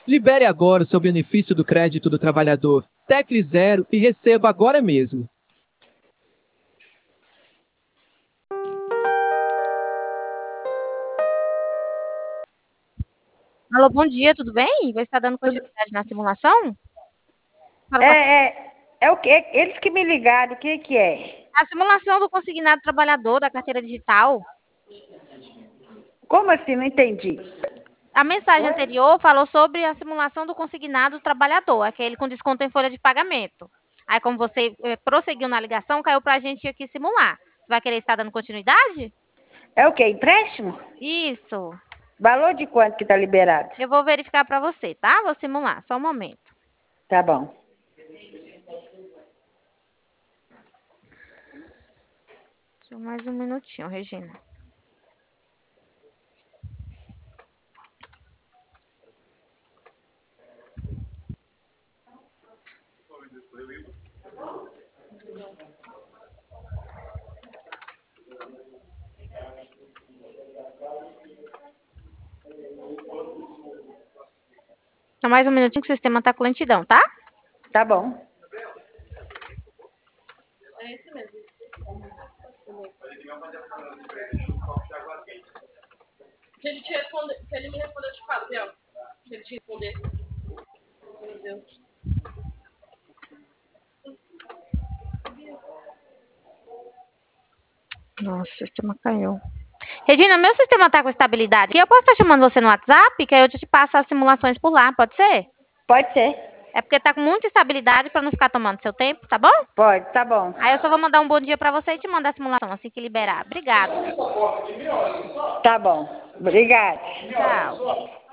Libere agora o seu benefício do crédito do trabalhador. Tecle zero e receba agora mesmo. Alô, bom dia, tudo bem? Você está dando Tudo- continuidade na simulação? Fala com é o que? Eles que me ligaram, o que que é? a simulação do consignado trabalhador da carteira digital. Como assim? Não entendi. A mensagem anterior falou sobre a simulação do consignado trabalhador, aquele com desconto em folha de pagamento. Aí, como você prosseguiu na ligação, caiu para a gente aqui simular. Você vai querer estar dando continuidade? É o que? Empréstimo? Isso. Valor de quanto que está liberado? Eu vou verificar para você, tá? Vou simular, só um momento. Tá bom. Só mais um minutinho, Regina. Só mais um minutinho que o sistema está com lentidão, tá? Tá bom. É esse mesmo. Se ele te responder, se ele me responder, eu te falo, Biel. Se ele te responder. Meu Deus. Nossa, o sistema caiu. Regina, meu sistema tá com estabilidade. E eu posso estar chamando você no WhatsApp, que aí eu te passo as simulações por lá, pode ser? Pode ser. É porque tá com muita estabilidade para não ficar tomando seu tempo, tá bom? Pode, tá bom. Aí eu só vou mandar um bom dia para você e te mandar a simulação assim que liberar. Obrigada. Tá bom. Obrigada. Tchau.